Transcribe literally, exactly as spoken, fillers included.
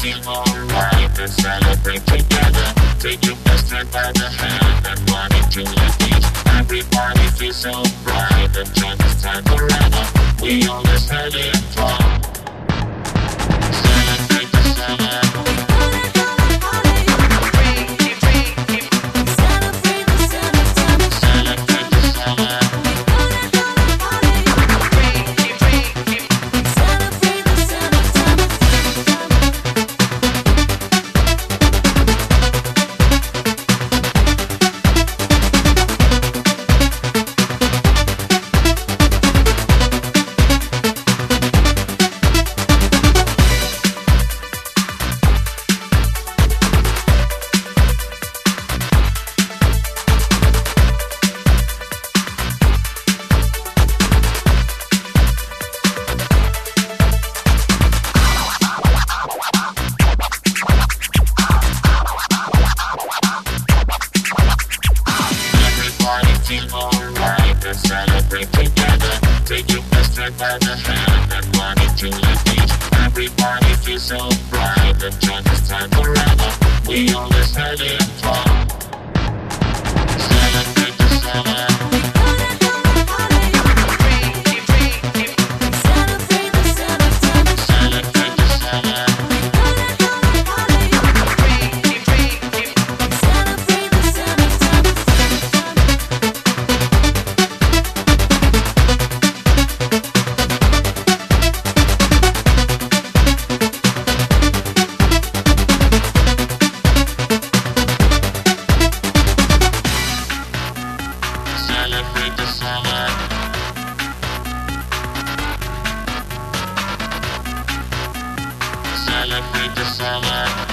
feel alright. Let's celebrate together. Take your best friend by the hand and run into the beach. Everybody feels so bright. Enjoy this time forever. We always having fun. Celebrate the summer. Feel alright, let's celebrate together. Take your best friend by the hand and run into the beach. Everybody feels so bright. Enjoy this time forever. We always having fun. Celebrate the summer. Celebrate the summer. Celebrate the summer.